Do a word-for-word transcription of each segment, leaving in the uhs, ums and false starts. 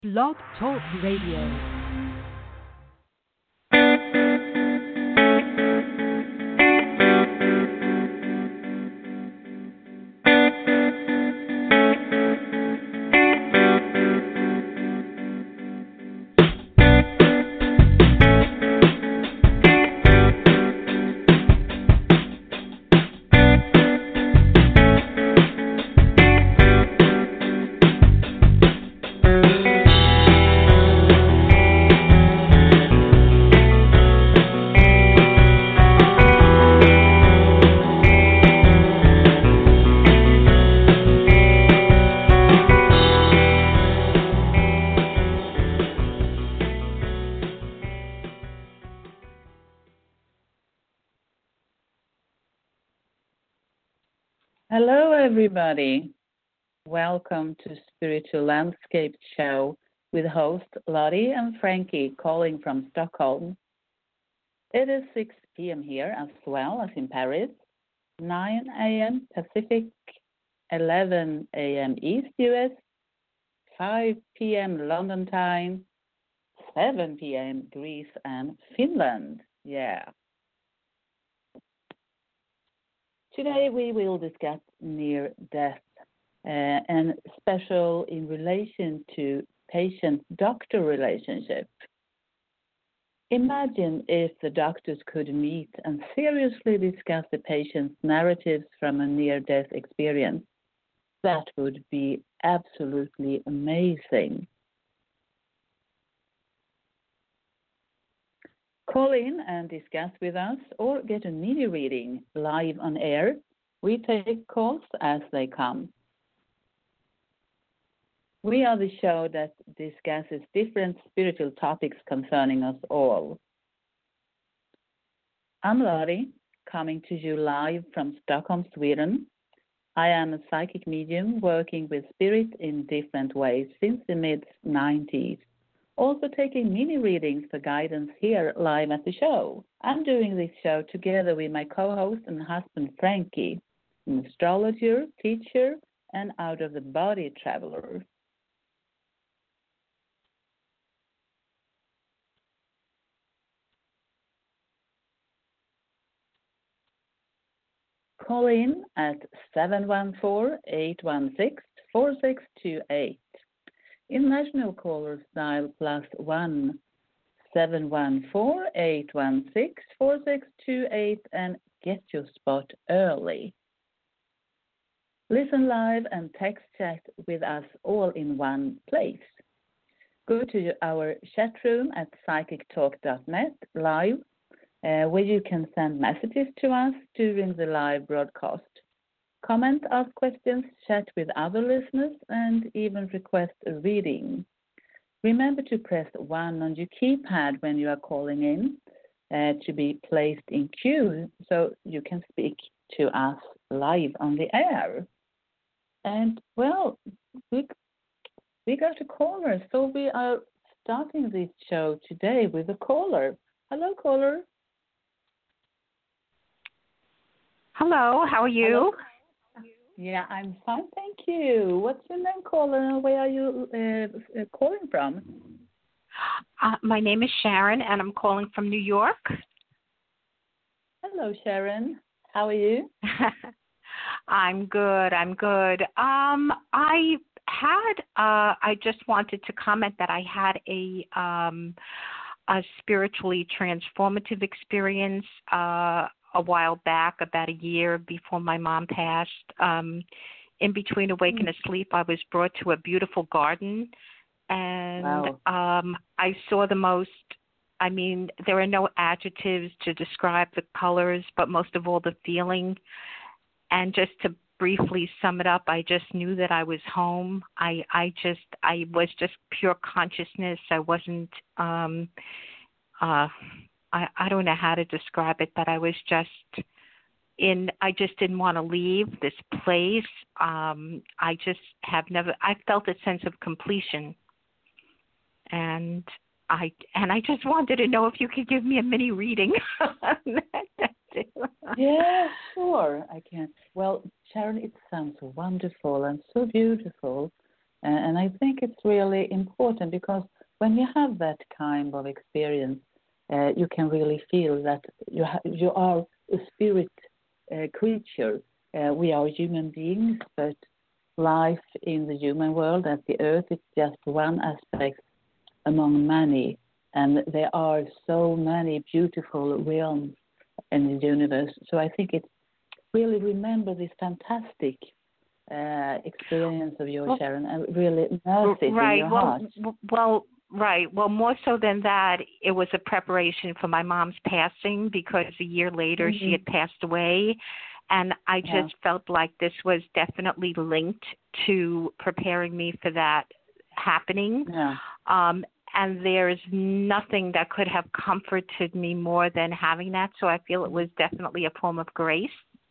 Blog Talk Radio. Hello, everybody. Welcome to Spiritual Landscape Show with host Lottie and Frankie calling from Stockholm. It is six p.m. here as well as in Paris, nine a.m. Pacific, eleven a.m. East U S, five p.m. London time, seven p.m. Greece and Finland. Yeah. Today we will discuss near death uh, and special in relation to patient-doctor relationship. Imagine if the doctors could meet and seriously discuss the patient's narratives from a near-death experience. That would be absolutely amazing. Call in and discuss with us or get a mini reading live on air. We take calls as they come. We are the show that discusses different spiritual topics concerning us all. I'm Lottie, coming to you live from Stockholm, Sweden. I am a psychic medium working with spirit in different ways since the mid nineties. Also taking mini readings for guidance here live at the show. I'm doing this show together with my co-host and husband Frankie, an astrologer, teacher, and out-of-the-body traveler. Call in at seven one four, eight one six, four six two eight. International callers dial plus one seven one four, eight one six, four six two eight and get your spot early. Listen live and text chat with us all in one place. Go to our chat room at psychic talk dot net live, uh, where you can send messages to us during the live broadcast. Comment, ask questions, chat with other listeners, and even request a reading. Remember to press one on your keypad when you are calling in uh, to be placed in queue so you can speak to us live on the air. And, well, we, we got a caller, so we are starting this show today with a caller. Hello, caller. Hello, how are you? Hello. Yeah, I'm fine, thank you. What's your name, caller, and where are you uh, calling from? Uh, my name is Sharon, and I'm calling from New York. Hello, Sharon. How are you? I'm good. I'm good. Um, I had. Uh, I just wanted to comment that I had a um, a spiritually transformative experience. Uh, a while back, about a year before my mom passed. Um, in between awake and asleep, I was brought to a beautiful garden, and wow. um, I saw the most, I mean, there are no adjectives to describe the colors, but most of all the feeling. And just to briefly sum it up, I just knew that I was home. I, I just, I was just pure consciousness. I wasn't, um, uh, I, I don't know how to describe it, but I was just in, I just didn't want to leave this place. Um, I just have never, I felt a sense of completion. And I, and I just wanted to know if you could give me a mini reading. Yeah, sure, I can. Well, Sharon, it sounds wonderful and so beautiful. And, and I think it's really important because when you have that kind of experience, uh, you can really feel that you ha- you are a spirit uh, creature. Uh, we are human beings, but life in the human world at the earth is just one aspect among many. And there are so many beautiful realms in the universe. So I think it's really remember this fantastic uh, experience of yours, well, Sharon, and really nurse it right. in your well, heart. Well, right. Well, more so than that, it was a preparation for my mom's passing because a year later Mm-hmm. she had passed away. And I just Yeah. felt like this was definitely linked to preparing me for that happening. Yeah. Um, and there's nothing that could have comforted me more than having that. So I feel it was definitely a form of grace.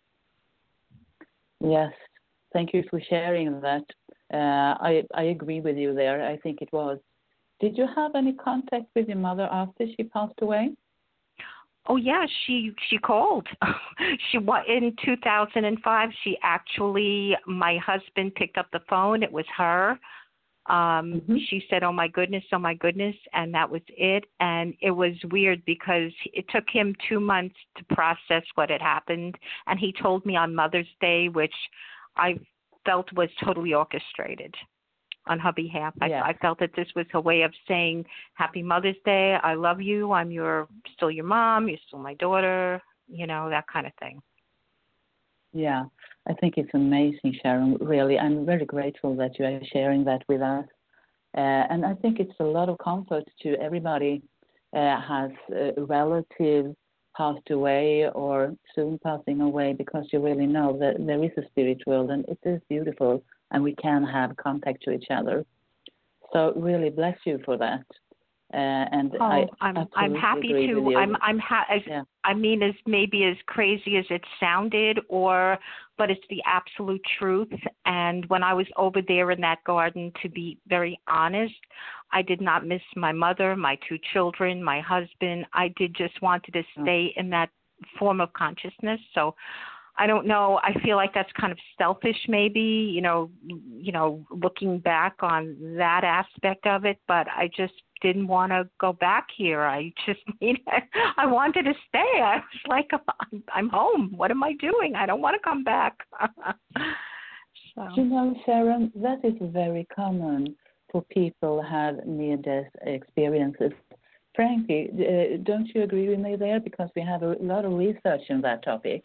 Yes. Thank you for sharing that. Uh, I I agree with you there. I think it was. Did you have any contact with your mother after she passed away? Oh yeah, she she called. she wa- in two thousand five. She actually, my husband picked up the phone. It was her. Um, Mm-hmm. She said, "Oh my goodness, oh my goodness," and that was it. And it was weird because it took him two months to process what had happened, and he told me on Mother's Day, which I felt was totally orchestrated on her behalf. Yeah. I, I felt that this was her way of saying, "Happy Mother's Day. I love you. I'm your still your mom. You're still my daughter." You know, that kind of thing. Yeah, I think it's amazing, Sharon. Really, I'm very grateful that you are sharing that with us. Uh, and I think it's a lot of comfort to everybody uh, has a relative passed away or soon passing away, because you really know that there is a spirit world and it is beautiful and we can have contact to each other. So really bless you for that. Uh, and Oh, I I'm I'm absolutely happy agree with to. you. I'm I'm ha- as, Yeah. I mean, as maybe as crazy as it sounded, or but it's the absolute truth. And when I was over there in that garden, to be very honest, I did not miss my mother, my two children, my husband. I did just wanted to stay in that form of consciousness. So I don't know. I feel like that's kind of selfish, maybe, you know, you know, looking back on that aspect of it. But I just didn't want to go back here. I just, you know, I wanted to stay. I was like, I'm, I'm home. What am I doing? I don't want to come back. So. You know, Sharon, that is very common for people who have near-death experiences. Frankly, uh, don't you agree with me there? Because we have a lot of research on that topic.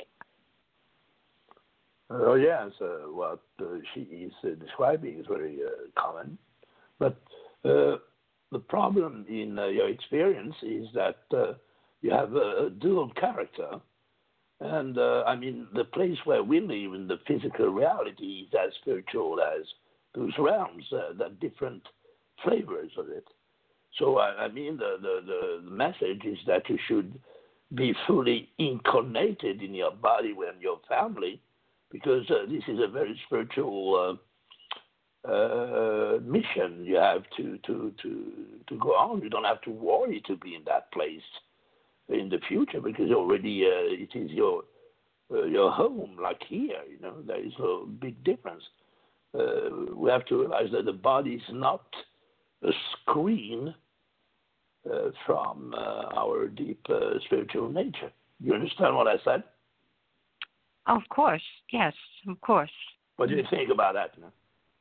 Oh, yes, uh, what uh, she is uh, describing is very uh, common. But uh, the problem in uh, your experience is that uh, you have a, a dual character. And, uh, I mean, the place where we live in the physical reality is as spiritual as those realms, uh, the different flavors of it. So, I, I mean, the, the, the message is that you should be fully incarnated in your body and your family, because uh, this is a very spiritual uh, uh, mission you have to, to, to, to go on. You don't have to worry to be in that place in the future, because already uh, it is your uh, your home, like here. You know, there is no big difference. Uh, we have to realize that the body is not a screen uh, from uh, our deep uh, spiritual nature. You understand what I said? Of course, yes, of course. What do you think about that? No?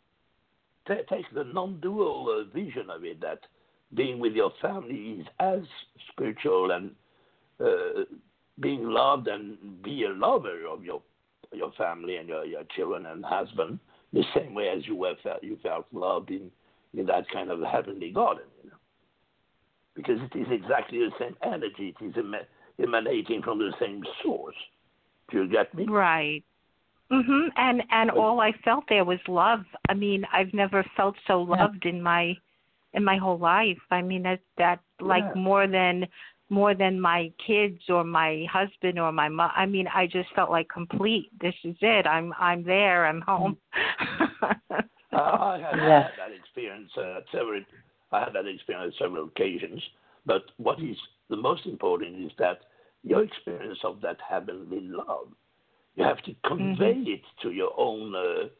T- take the non-dual uh, vision of it, that being with your family is as spiritual, and uh, being loved and be a lover of your your family and your, your children and husband, the same way as you were felt, you felt loved in, in that kind of heavenly garden, you know. Because it is exactly the same energy. It is em- emanating from the same source. Do you get me? Right. Mhm. And and But, all I felt there was love. I mean, I've never felt so loved Yeah. in my in my whole life. I mean, that that like Yeah. more than more than my kids or my husband or my mom. I mean, I just felt like complete. This is it. I'm I'm there. I'm home. Uh, I had, I Yes. had that experience uh, at several. I had that experience on several occasions. But what is the most important is that your experience of that heavenly love, you have to convey Mhm. it to your own uh,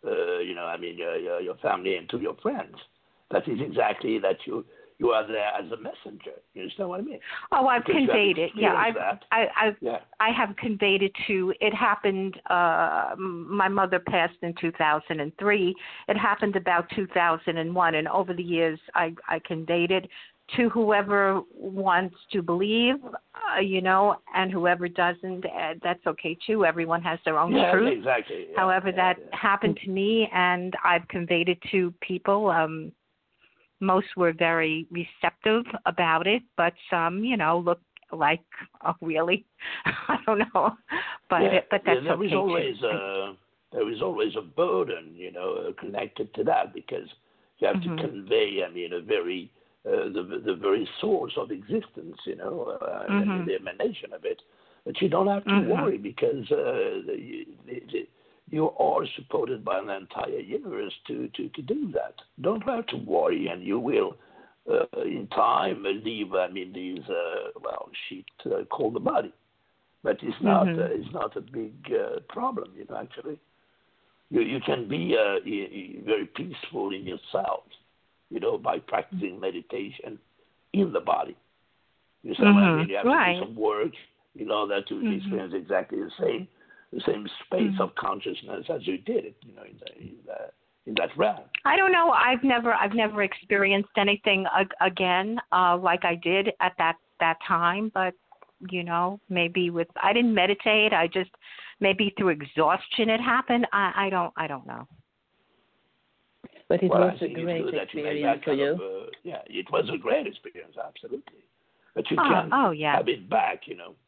uh, you know, I mean, your, your, your family and to your friends. That is exactly that you you are there as a messenger. You understand what I mean? Oh, I've Because you have conveyed it. Yeah, I've, experienced that. I, I've, Yeah. I have conveyed it to. It happened. Uh, my mother passed in two thousand three. It happened about two thousand one, and over the years, I, I conveyed it to whoever wants to believe, uh, you know, and whoever doesn't, uh, that's okay too. Everyone has their own Yeah, truth. exactly. Yeah, However, yeah, that yeah. happened to me, and I've conveyed it to people. Um, most were very receptive about it, but some, you know, look like, oh, really? I don't know. But yeah, but that's yeah, there okay is always too. a there is always a burden, you know, connected to that because you have Mm-hmm. to convey, I mean, a very uh, the the very source of existence, you know, uh, Mm-hmm. and the emanation of it. But you don't have to Mm-hmm. worry because uh, the, the, the, you are supported by an entire universe to, to, to do that. Don't have to worry, and you will, uh, in time, leave. I mean, these uh, well, sheet uh, called the body, but it's not Mm-hmm. uh, it's not a big uh, problem. You know, actually, you you can be uh, very peaceful in yourself. You know, by practicing meditation in the body. You see what I mean? You have Mm-hmm. to Right. do some work in order to Mm-hmm. experience exactly the same the same space Mm-hmm. of consciousness as you did it, you know, in, the, in, the, in that realm. I don't know. I've never I've never experienced anything ag- again uh, like I did at that that time. But you know, maybe with I didn't meditate. I just maybe through exhaustion it happened. I, I don't I don't know. But it well, was I a think great it's good that you made experience that for kind you. of, uh, yeah, it was a great experience, absolutely. But you Oh, can't oh yeah. have it back, you know.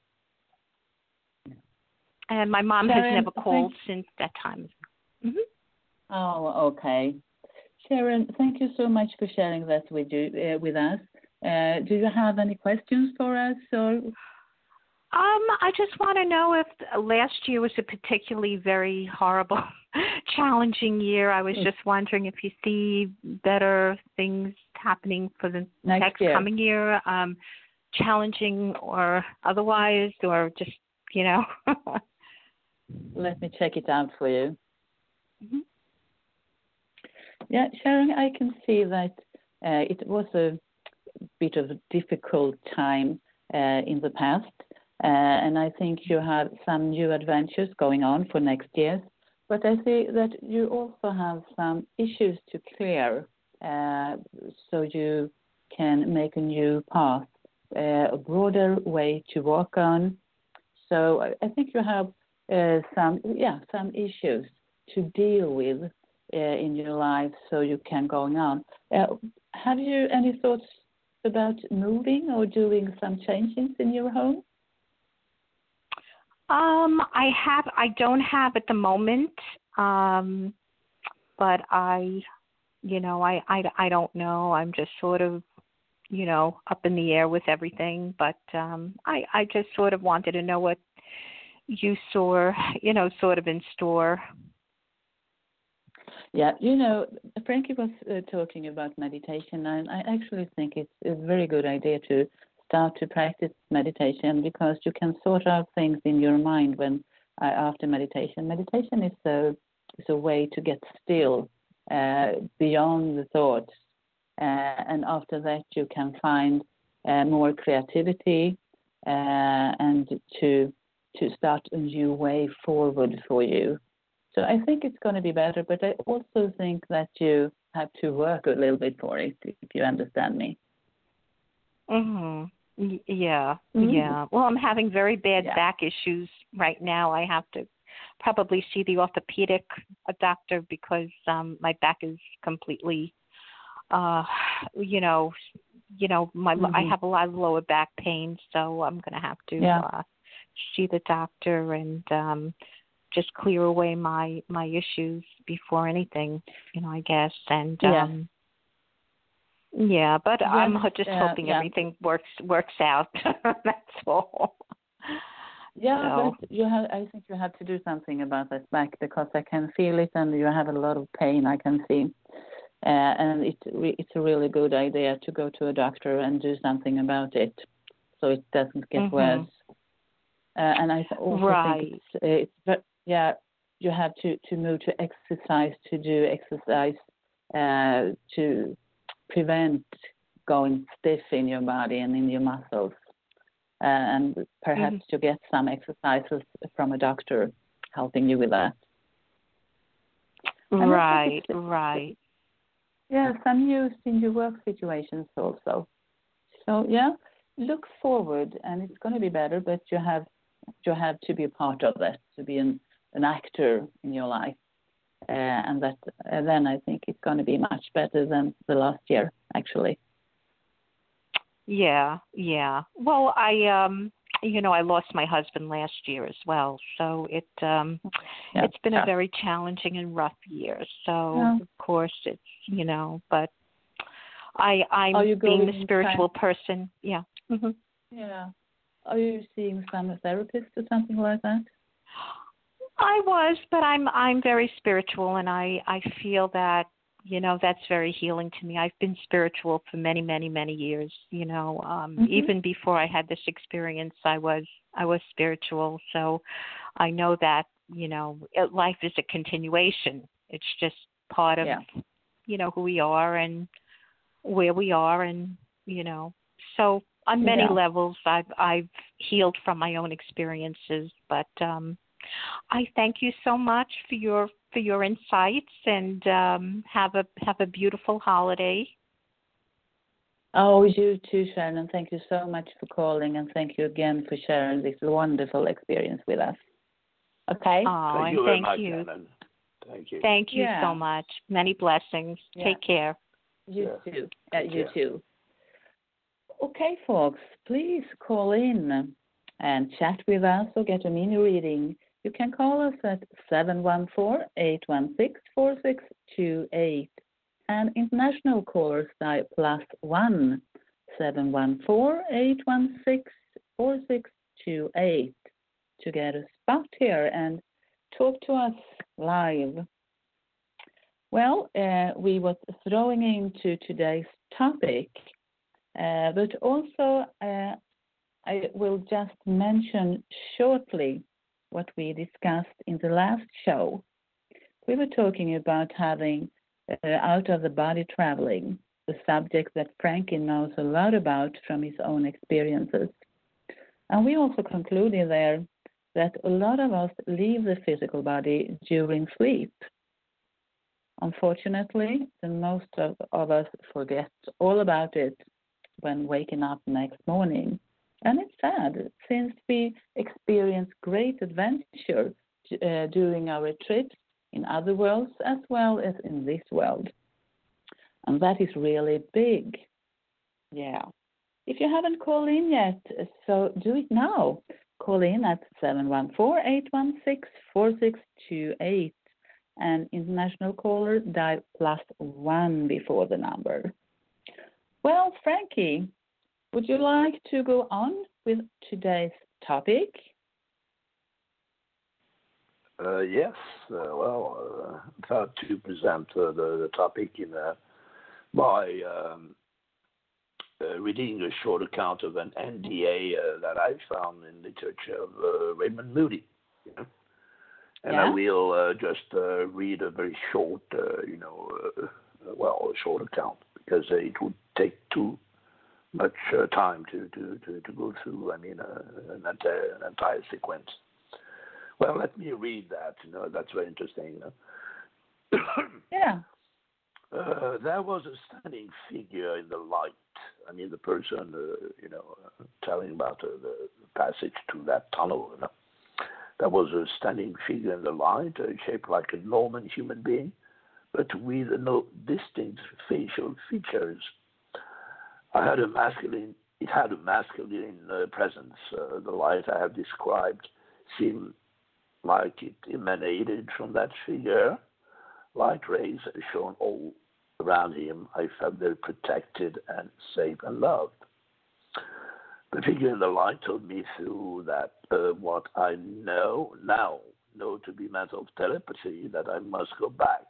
And my mom Sharon, has never thank- called since that time. Mm-hmm. Oh, okay. Sharon, thank you so much for sharing that with you uh, with us. Uh, do you have any questions for us? Or Um, I just want to know if last year was a particularly very horrible, challenging year. I was Mm. just wondering if you see better things happening for the Next next year. coming year, um, challenging or otherwise, or just, you know. let me check it out for you. Mhm. Yeah, Sharon, I can see that uh, it was a bit of a difficult time uh, in the past, uh, and I think you have some new adventures going on for next year. But I see that you also have some issues to clear, uh, so you can make a new path, uh, a broader way to walk on. So I, I think you have uh, some, yeah, some issues to deal with uh, in your life, so you can go on. Uh, have you any thoughts about moving or doing some changes in your home? Um, I have, I don't have at the moment, um, but I, you know, I, I, I don't know. I'm just sort of, you know, up in the air with everything. But um, I, I just sort of wanted to know what you saw, you know, sort of in store. Yeah, you know, Frankie was uh, talking about meditation, and I actually think it's a very good idea to start to practice meditation because you can sort out things in your mind when uh, after meditation. Meditation is a is a way to get still uh, beyond the thoughts, uh, and after that you can find uh, more creativity uh, and to to start a new way forward for you. So I think it's going to be better, but I also think that you have to work a little bit for it, if you understand me. Mhm. Y- Yeah. Mhm. Yeah. Well, I'm having very bad Yeah. back issues right now. I have to probably see the orthopedic uh, doctor because um my back is completely uh you know, you know, my Mhm. I have a lot of lower back pain, so I'm going to have to Yeah. uh see the doctor and um just clear away my my issues before anything, you know, I guess. And Yeah. um yeah, but I'm Yes, ho- just uh, hoping yeah. everything works works out. That's all. Yeah, So, but you have. I think you have to do something about that back because I can feel it, and you have a lot of pain. I can see, uh, and it re- it's a really good idea to go to a doctor and do something about it, so it doesn't get Mhm. worse. Uh, and I also Right. think it's it's ve- yeah, you have to, to move to exercise, to do exercise uh, to prevent going stiff in your body and in your muscles. Uh, and perhaps Mm-hmm. to get some exercises from a doctor helping you with that. And Right, right. Yeah, some use in your work situations also. So yeah, look forward, and it's going to be better. But you have you have to be a part of that, to be an, an actor in your life, uh, and that uh, then I think it's going to be much better than the last year, actually. Yeah, yeah. Well, I um you know, I lost my husband last year as well. So it um Yeah. it's been Yeah. a very challenging and rough year. So Yeah. of course it's, you know, but I I'm Are you being going the spiritual person. Yeah. hmm Yeah. Are you seeing some therapist or something like that? I was, but I'm I'm very spiritual, and I I feel that, you know, that's very healing to me. I've been spiritual for many many many years, you know. Um Mhm. even before I had this experience, I was I was spiritual. So I know that, you know, it, life is a continuation. It's just part of, Yeah. you know, who we are and where we are, and, you know, so on many Yeah. levels I've I've healed from my own experiences, but um I thank you so much for your for your insights, and um, have a have a beautiful holiday. Oh, you too, Sharon. Thank you so much for calling, and thank you again for sharing this wonderful experience with us. Okay? Oh, Thank and you very thank much, you, Ellen. Thank you. thank you Yeah. so much. Many blessings. Yeah. Take care. You Yeah. too. Uh, Take you care. too. Okay, folks, please call in and chat with us or get a mini reading. You can call us at seven one four, eight one six, four six two eight. And international callers dial plus one, seven one four, eight one six, four six two eight to get a spot here and talk to us live. Well, uh, we were throwing into today's topic, uh, but also uh, I will just mention shortly what we discussed in the last show. We were talking about having uh, out of the body traveling, the subject that Frankie knows a lot about from his own experiences. And we also concluded there that a lot of us leave the physical body during sleep. Unfortunately, the most of, of us forget all about it when waking up next morning. And it's sad, since we experience great adventure uh, during our trips in other worlds as well as in this world. And that is really big. Yeah. If you haven't called in yet, so do it now. Call in at seven one four, eight one six, four six two eight. And international caller dial plus one before the number. Well, Frankie, would you like to go on with today's topic? Uh, yes. Uh, well, uh, thought to present uh, the, the topic in uh, by um, uh, reading a short account of an N D A uh, that I found in literature of uh, Raymond Moody. You know? And Yeah. I will uh, just uh, read a very short, uh, you know, uh, well, a short account, because uh, it would take too much uh, time to, to, to, to go through, I mean, uh, an, entire, an entire sequence. Well, let me read that, you know, that's very interesting. You know? Yeah. Uh, there was a standing figure in the light. I mean, the person, uh, you know, uh, telling about uh, the, the passage to that tunnel, you know. There was a standing figure in the light, uh, shaped like a normal human being, but with no distinct facial features. I had a masculine, it had a masculine uh, presence. Uh, the light I have described seemed like it emanated from that figure. Light rays shone all around him. I felt very protected and safe and loved. The figure in the light told me through that uh, what I know now know to be matter of telepathy, that I must go back.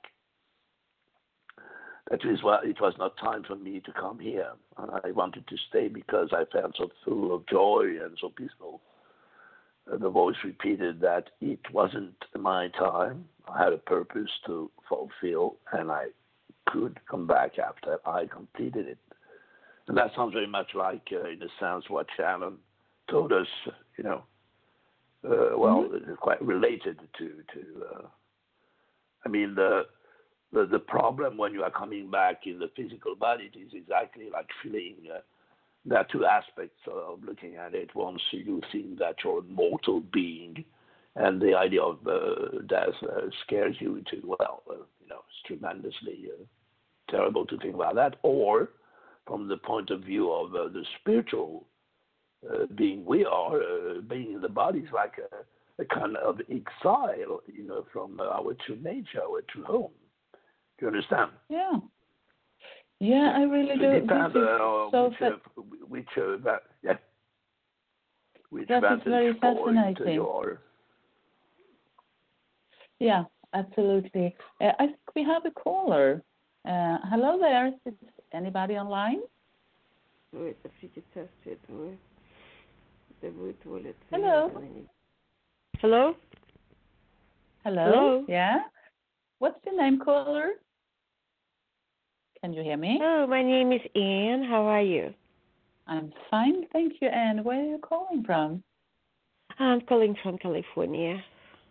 That is why it was not time for me to come here. I wanted to stay because I felt so full of joy and so peaceful. uh, the voice repeated that it wasn't my time. I had a purpose to fulfill, and I could come back after I completed it. And that sounds very much like, uh, in a sense, what Shannon told us, you know, uh, well, mm-hmm. quite related to, to uh, I mean, the, the the problem when you are coming back in the physical body is exactly like feeling, uh, there are two aspects of looking at it. Once you think that you're a mortal being, and the idea of uh, death uh, scares you into, well, uh, you know, it's tremendously uh, terrible to think about that. Or from the point of view of uh, the spiritual uh, being we are, uh, being in the body is like a, a kind of exile, you know, from uh, our true nature, our true home. Do you understand? Yeah. Yeah, I really so do. It depends this is uh, so which, uh, which, uh, that, yeah. which that is very vantage point fascinating. you are. Yeah, absolutely. Uh, I think we have a caller. Uh, hello there. Is anybody online? Hello. Hello. Hello. Hello. Hello. Yeah. What's your name, caller? Can you hear me? Hello, my name is Anne. How are you? I'm fine, thank you. And where are you calling from? I'm calling from California.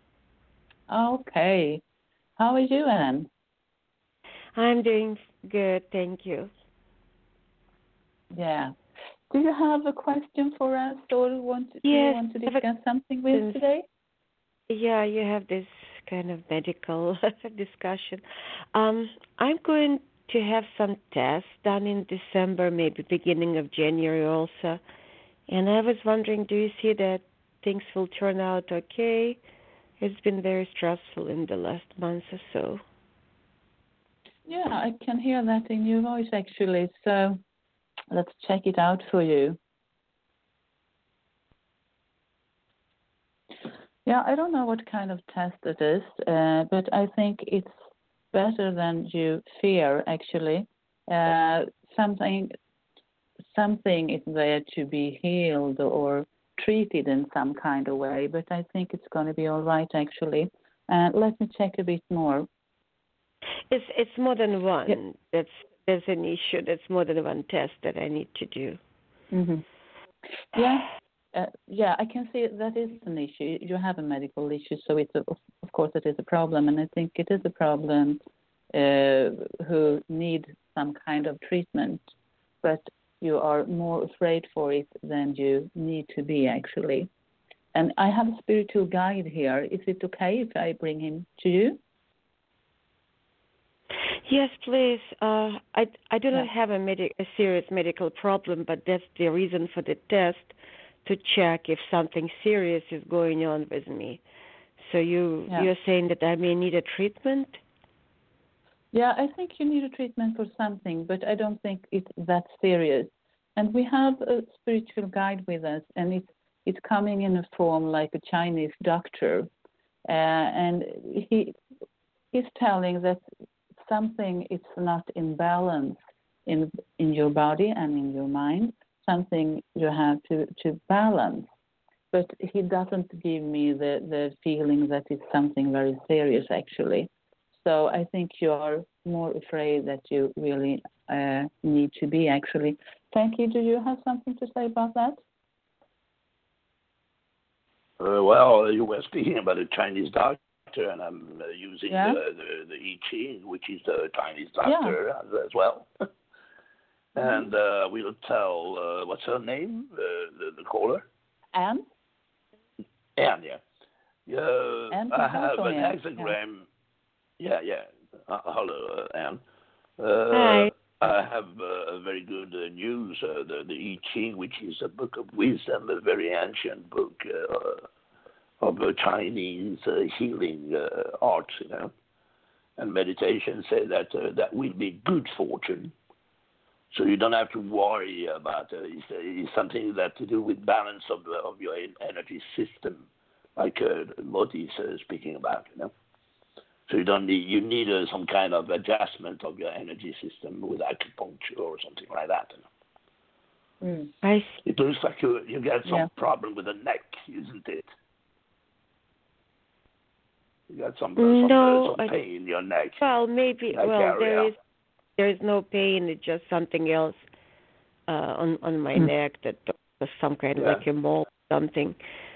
Okay. How are you, Anne? I'm doing good, thank you. Yeah. Do you have a question for us, or want to, yes, do you want to discuss something with us today? Yeah, you have this kind of medical discussion. Um, I'm going to have some tests done in December, maybe beginning of January also. And I was wondering, do you see that things will turn out okay? It's been very stressful in the last month or so. Yeah, I can hear that in your voice, actually. So let's check it out for you. Yeah, I don't know what kind of test it is, uh, but I think it's better than you fear, actually. Uh, something, something is there to be healed or treated in some kind of way, but I think it's going to be all right, actually. Uh, let me check a bit more. It's it's more than one. Yep. That's there's an issue. That's more than one test that I need to do. Mm-hmm. Yeah, uh, yeah, I can see that is an issue. You have a medical issue, so it's a, of course it is a problem, and I think it is a problem uh, who need some kind of treatment, but you are more afraid for it than you need to be, actually. And I have a spiritual guide here. Is it okay if I bring him to you? Yes, please. Uh, I I do not Yeah. have a, medi- a serious medical problem, but that's the reason for the test, to check if something serious is going on with me. So you Yeah. you're saying that I may need a treatment? Yeah, I think you need a treatment for something, but I don't think it's that serious. And we have a spiritual guide with us, and it's it's coming in a form like a Chinese doctor, uh, and he he's telling that something is not in balance in in your body and in your mind. Something you have to, to balance. But he doesn't give me the, the feeling that it's something very serious, actually. So I think you're more afraid that you really uh, need to be, actually. Thank you. Do you have something to say about that? Uh, well, you were speaking about a Chinese doctor, and I'm uh, using Yeah. the, the, the I Ching, which is the Chinese doctor yeah. as, as well. And uh, we'll tell, uh, what's her name, uh, the, the caller? Anne? Anne, yeah. Yeah, Anne I have an California. hexagram. Yeah, yeah. yeah. Uh, hello, uh, Anne. Uh, Hi. I have uh, very good uh, news. Uh, the, the I Ching, which is a book of wisdom, a very ancient book uh, of uh, Chinese uh, healing uh, arts, you know. And meditation say that uh, that will be good fortune. So you don't have to worry about it. It's, it's something that to do with balance of of your energy system, like uh, Moti is uh, speaking about, you know. So you don't need you need uh, some kind of adjustment of your energy system with acupuncture or something like that. You know? Mm. I see. It looks like you you got some Yeah. problem with the neck, isn't it? You got some some, No, uh, some I- pain in your neck. well, maybe. neck Well, there area. is there is no pain. It's just something else uh, on on my Mm. neck that was some kind of Yeah. like a mole, something.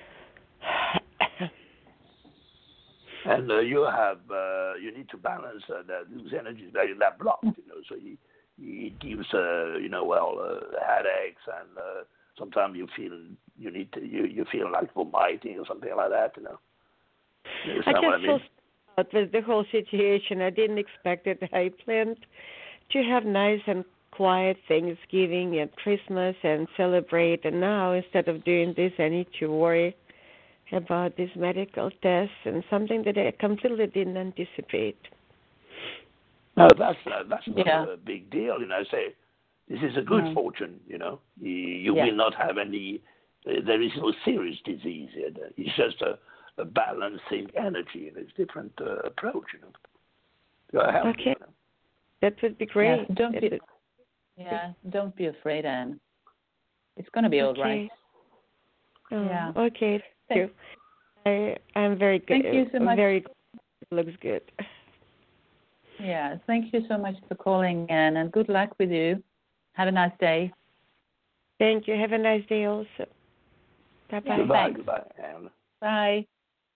And uh, you have uh, you need to balance uh, that those energies that you that blocked, you know. So it, it gives uh, you know well uh, headaches, and uh, sometimes you feel you need to you, you feel like vomiting or something like that, you know. You I understand get what I so mean? sad with the whole situation. I didn't expect it. I planned to have nice and quiet Thanksgiving and Christmas and celebrate, and now instead of doing this, I need to worry about these medical tests and something that I completely didn't anticipate. No, that's uh, that's not Yeah. a big deal, you know. I say this is a good No. fortune, you know. You, you Yeah. will not have any. Uh, there is no serious disease here. It's just a, a balancing energy, and it's different uh, approach, you know. You're healthy, Okay. you know. That would be great. Yes, don't That be, would- yeah, don't be afraid, Anne. It's going to be all right. okay. Oh, Yeah. Okay. Thank Thank- you. I I'm very good. Thank you so much. Very good. It looks good. Yeah, thank you so much for calling, Anne, and good luck with you. Have a nice day. Thank you. Have a nice day also. Bye bye. Yeah. Goodbye, thanks. goodbye, Anne. Bye.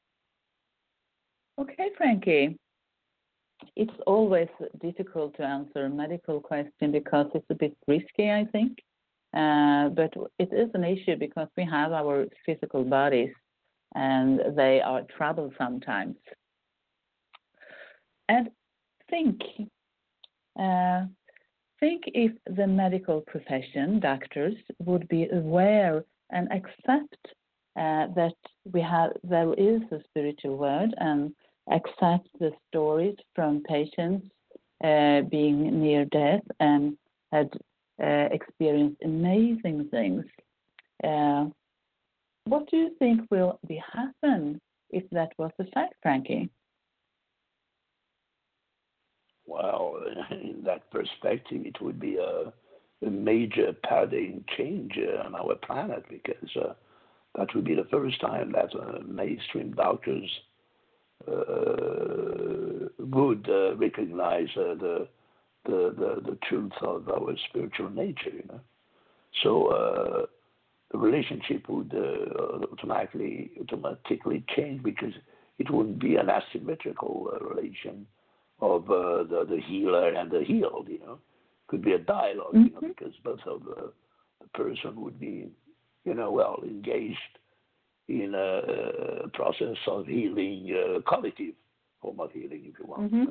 Okay, Frankie. It's always difficult to answer a medical question because it's a bit risky, I think. Uh, but it is an issue because we have our physical bodies and they are trouble sometimes. And think, uh, think if the medical profession, doctors, would be aware and accept uh, that we have there is a spiritual world and accept the stories from patients uh, being near death and had uh, experienced amazing things. Uh, what do you think will be happen if that was a fact, Frankie? Well, in that perspective, it would be a, a major paradigm change uh, on our planet because uh, that would be the first time that uh, mainstream doctors uh, would uh, recognize uh, the, the the the truth of our spiritual nature. You know, so uh, the relationship would uh, automatically automatically change because it wouldn't be an asymmetrical uh, relation of uh, the the healer and the healed. You know, could be a dialogue. Mm-hmm. You know, because both of the, the person would be, you know, well engaged in a process of healing, uh, collective form of healing, if you want. Mm-hmm.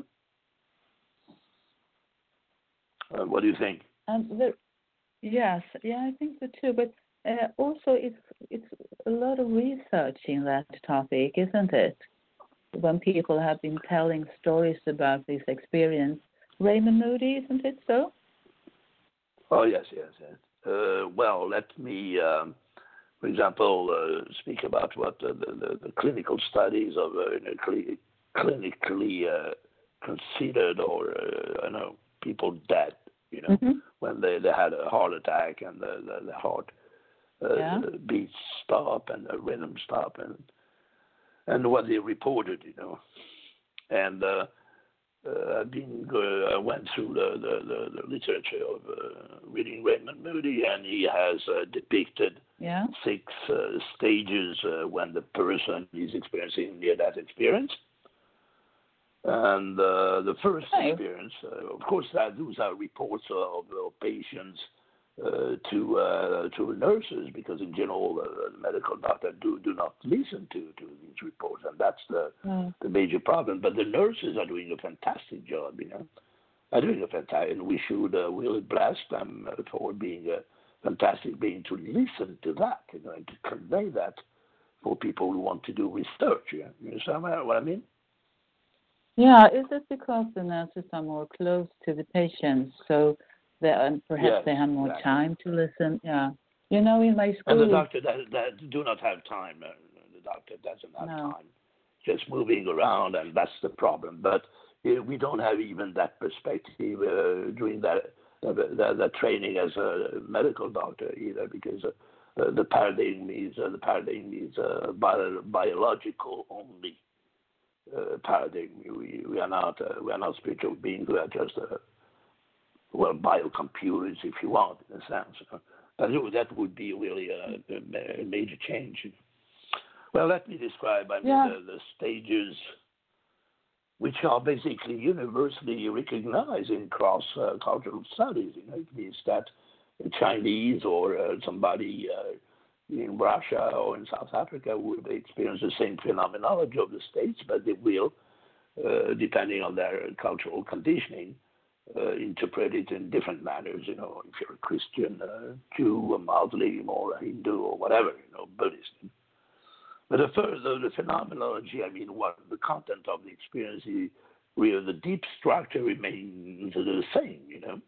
Uh, what do you think? And the, yes, yeah, I think so too. But uh, also, it's it's a lot of research in that topic, isn't it? When people have been telling stories about this experience, Raymond Moody, isn't it so? Oh yes, yes, yes. Uh, well, let me, um, for example, uh, speak about what uh, the, the, the clinical studies of uh, you know, cli- clinically uh, considered, or uh, I know people dead, you know, Mm-hmm. when they, they had a heart attack and the, the, the heart uh, Yeah. beats stop and the rhythm stop, and and what they reported, you know, and uh, uh, I've been uh, I went through the, the, the, the literature of uh, reading Raymond Moody, and he has uh, depicted Yeah. six uh, stages uh, when the person is experiencing near-death experience. And uh, the first Okay. experience, uh, of course, that those are reports of, of patients uh, to uh, to nurses, because in general, uh, the medical doctor do, do not listen to, to these reports, and that's the Mm. the major problem. But the nurses are doing a fantastic job, you know. Are doing a fantastic, and we should uh, really bless them uh, for being uh, fantastic, being to listen to that, you know, and to convey that for people who want to do research. Yeah? You understand what I mean? Yeah, is it because the nurses are more close to the patients, so they and perhaps Yes, they have more exactly. time to listen? Yeah. You know, in my And the school. doctor that, that do not have time. Uh, the doctor doesn't have No. time, just moving around, and that's the problem. But uh, we don't have even that perspective uh, during that, that, that that training as a medical doctor either, because uh, uh, the paradigm is uh, the paradigm is uh, bio- biological only. uh, paradigm. We, we are not uh, we are not spiritual beings. We are just uh, well biocomputers, if you want, in a sense. You know? But that would be really a, a major change. Well, let me describe. I mean, yeah. the, the stages, which are basically universally recognized in cross-cultural uh, studies. You know, it means that a Chinese or uh, somebody uh, in Russia or in South Africa would experience the same phenomenology of the states, but they will, uh, depending on their cultural conditioning, uh, interpret it in different manners. You know, if you're a Christian, uh, Jew, a Muslim, or a Hindu, or whatever, you know, Buddhist. But the further the phenomenology, I mean, what the content of the experience, is, really the deep structure remains the same, you know.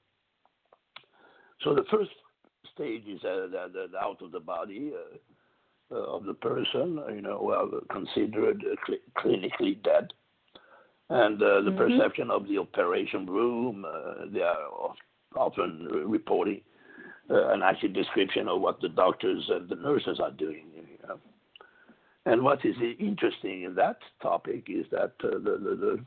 So the first stage is uh, the, the, the out of the body uh, uh, of the person, you know, well considered uh, cl- clinically dead, and uh, the mm-hmm. perception of the operation room. Uh, they are often reporting uh, an accurate description of what the doctors and the nurses are doing, you know. And what is interesting in that topic is that uh, the the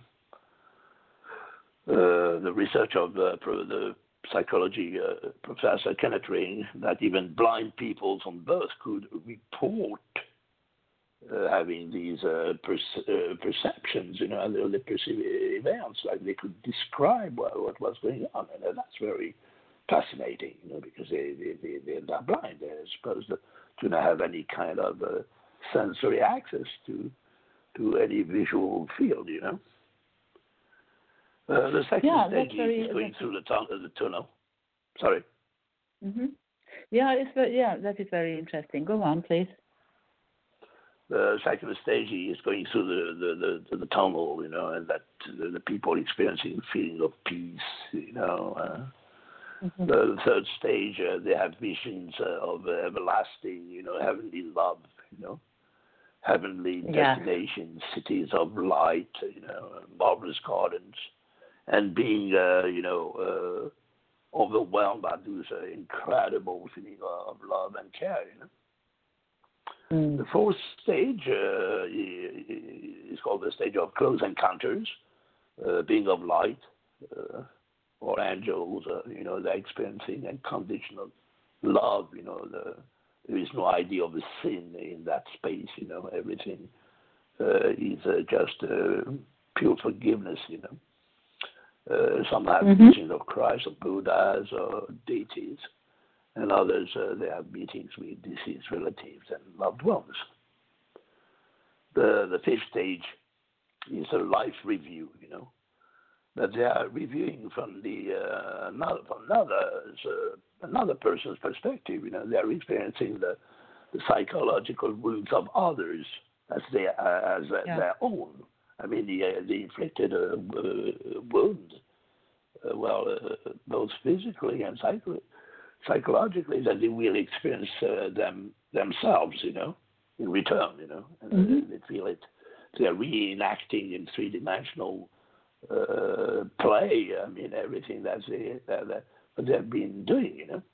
the, uh, the research of uh, the psychology uh, professor Kenneth Ring, that even blind people from birth could report uh, having these uh, perce- uh, perceptions, you know, they, they perceive events, like they could describe what, what was going on, and that's very fascinating, you know, because they they they they're blind, they're supposed to, to not have any kind of uh, sensory access to to any visual field, you know. Uh, the second yeah, stage very, is going through the, tun- the tunnel. Sorry. Mm-hmm. Yeah, it's very, yeah, that is very interesting. Go on, please. The second stage is going through the the, the, the tunnel, you know, and that the, the people experiencing a feeling of peace, you know. Uh, mm-hmm. The third stage, uh, they have visions uh, of uh, everlasting, you know, heavenly love, you know. Heavenly yeah. destinations, cities of light, you know, marvelous gardens, and being, uh, you know, uh, overwhelmed by this uh, incredible feeling of love and care, you know. Mm. The fourth stage uh, is called the stage of close encounters, uh, being of light, uh, or angels, uh, you know, they're experiencing unconditional love, you know, the there is no idea of a sin in that space, you know. Everything uh, is uh, just uh, pure forgiveness, you know. Uh, some have mm-hmm. visions of Christ, or Buddhas, or deities, and others uh, they have meetings with deceased relatives and loved ones. The the fifth stage is a life review, you know, that they are reviewing from the uh, another from another uh, another person's perspective. You know, they are experiencing the, the psychological wounds of others as they uh, as uh, yeah. their own. I mean, the uh, the inflicted uh, uh, wound, uh, well, uh, both physically and psycho- psychologically, that they will experience uh, them themselves. You know, in return. You know, and mm-hmm. they, they feel it. They are reenacting in three dimensional. Uh, play. I mean, everything that's it, that, that they've been doing, you know.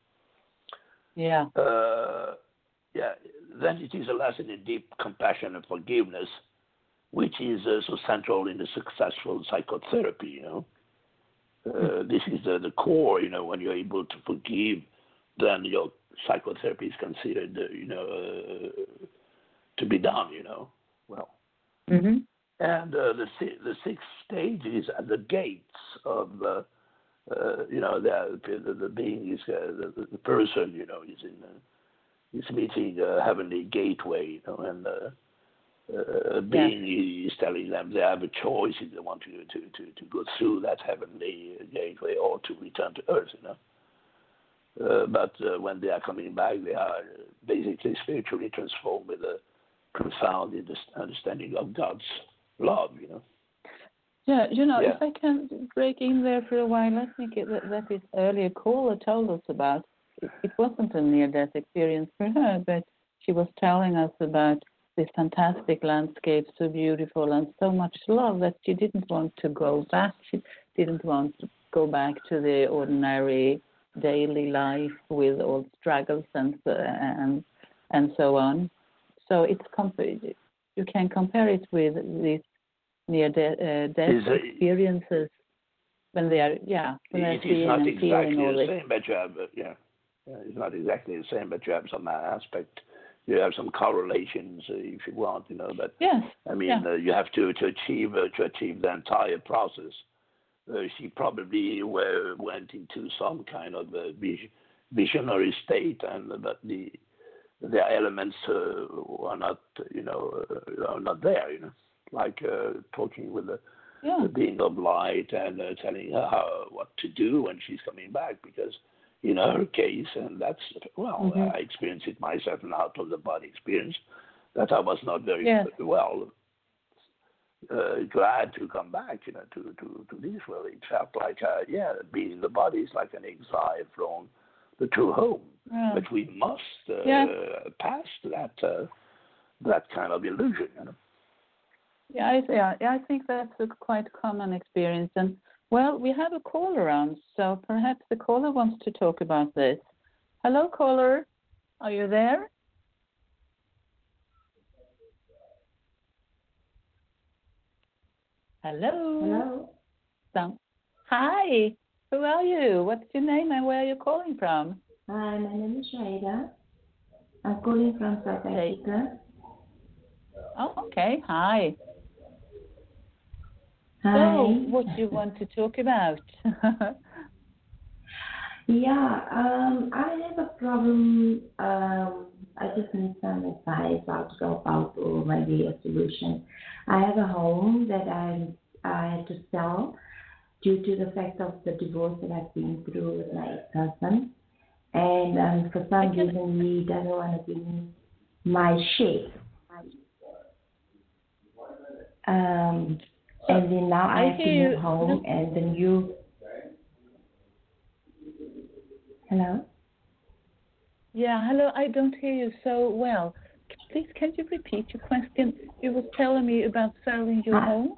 Yeah. Uh, yeah. Then it is a lesson in deep compassion and forgiveness, which is uh, so central in the successful psychotherapy. You know, uh, mm-hmm. this is the, the core. You know, when you're able to forgive, then your psychotherapy is considered, uh, you know, uh, to be done. You know, well. Mm-hmm. And uh, the the sixth stage is at the gates of, uh, uh, you know, the the, the being is uh, the, the person, you know, is in uh, is meeting a heavenly gateway, you know, and uh, uh, being yeah. is telling them they have a choice if they want to to to, to go through that heavenly gateway or to return to earth, you know. Uh, but uh, when they are coming back, they are basically spiritually transformed with a profound understanding of God's love, you know. Yeah, you know, yeah. if I can break in there for a while, I think it, that, that this earlier caller told us about, it, it wasn't a near-death experience for her, but she was telling us about this fantastic landscape, so beautiful and so much love that she didn't want to go back. She didn't want to go back to the ordinary daily life with all struggles and and and so on. So it's comp- you can compare it with this near de- uh, death Is it- experiences when they are, yeah, when they're It is seeing not and exactly feeling all the this. same, but you have, uh, yeah, yeah, it's not exactly the same, but you have some aspect. You have some correlations, uh, if you want, you know. But Yes. I mean, Yeah. uh, you have to to achieve uh, to achieve the entire process. Uh, she probably were, went into some kind of a vis- visionary state, and that the the elements uh, are not, you know, uh, are not there, you know, like uh, talking with the, Yeah. the being of light and uh, telling her how, what to do when she's coming back, because in her case, and that's, well, Mhm. I experienced it myself, an out of the body experience, that I was not very Yes. well uh, glad to come back, you know, to, to, to this world. It felt like, uh, yeah, being in the body is like an exile from the true home. Yeah. But we must uh, Yeah. pass that uh, that kind of illusion, you know. Yeah, I, yeah, yeah, I think that's a quite common experience. And, well, we have a caller on, so perhaps the caller wants to talk about this. Hello, caller. Are you there? Hello. Hello. So, hi. Who are you? What's your name and where are you calling from? Hi, my name is Shaida. I'm calling from South Hey. Africa. Oh, okay. Hi. Hi. So, what do you want to talk about? Yeah, um, I have a problem. Um, I just need some advice how to go about or maybe a solution. I have a home that I I had to sell due to the fact of the divorce that I've been through with my ex-husband. And um, for some can- reason, he doesn't want to give me my share. Um, and then now I, I have to hear move you. home, and the new. Hello. Yeah, hello. I don't hear you so well. Please, can you repeat your question? You were telling me about selling your Hi. home.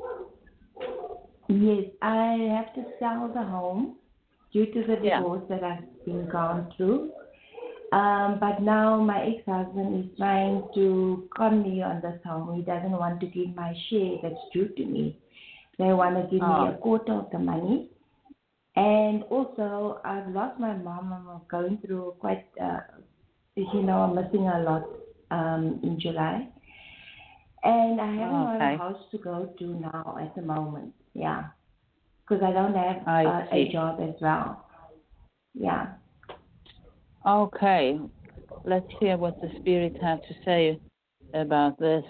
Yes, I have to sell the home due to the Yeah. divorce that I've been gone through. Um, but now my ex-husband is trying to con me on this home. He doesn't want to give my share that's due to me. They want to give me Oh. a quarter of the money. And also, I've lost my mom. I'm going through quite, uh, you know, I'm missing a lot um, in July. And I haven't got Okay. a house to go to now at the moment. Yeah. Because I don't have I uh, see. a job as well. Yeah. Okay. Let's hear what the spirit have to say about this.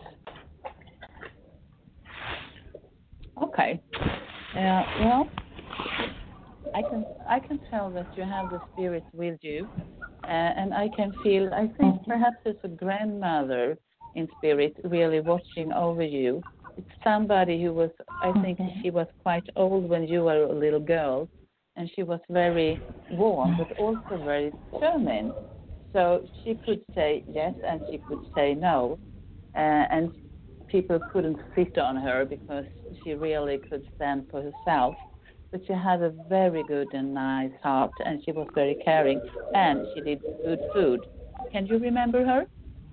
Okay. Uh, well, I can I can tell that you have the spirit with you, uh, and I can feel. I think Mhm. perhaps it's a grandmother in spirit really watching over you. It's somebody who was. I think Mhm. she was quite old when you were a little girl, and she was very warm, but also very determined. So she could say yes, and she could say no, uh, and people couldn't sit on her because she really could stand for herself. But she had a very good and nice heart, and she was very caring, and she did good food. Can you remember her?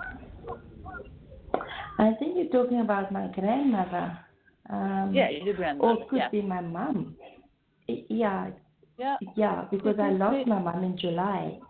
I think you're talking about my grandmother. Um, Yeah, your or grandmother. it could Yeah, be my mom. I- Yeah, yeah. yeah, because I Because lost she- my mom in July.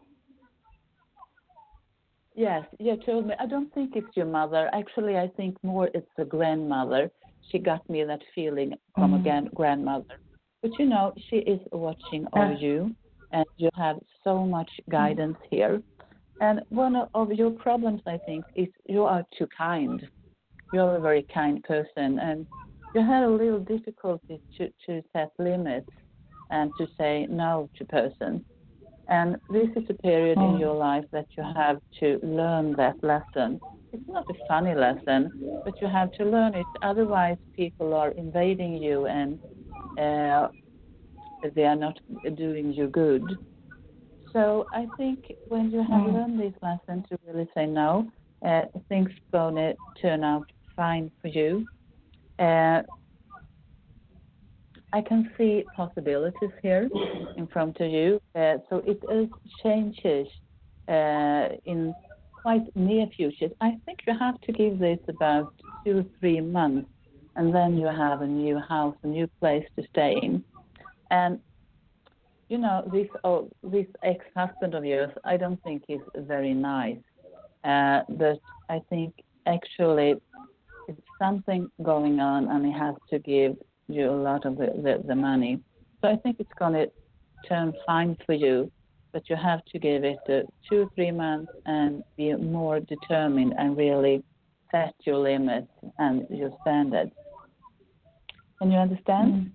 Yes, you told me. I don't think it's your mother. Actually, I think more it's the grandmother. She got me that feeling from Mhm. a gran- grandmother. But you know, she is watching over Uh, you, and you have so much guidance here. And one of of your problems, I think, is you are too kind. You're a very kind person, and you had a little difficulty to, to set limits and to say no to persons. And this is a period in mm. your life that you have to learn that lesson. It's not a funny lesson, but you have to learn it. Otherwise, people are invading you and uh, they are not doing you good. So I think when you have Mm. learned this lesson to really say no, uh, things going to turn out fine for you. Uh, I can see possibilities here in front of you. Uh, so it is changes uh, in quite near future. I think you have to give this about two or three months and then you have a new house, a new place to stay in. And you know, this oh, this ex-husband of yours, I don't think is very nice. Uh, but I think actually it's something going on, and he has to give you a lot of the, the, the money. So I think it's going to turn fine for you, but you have to give it uh, two, three months and be more determined and really set your limits and your standards. Can you understand? Mm.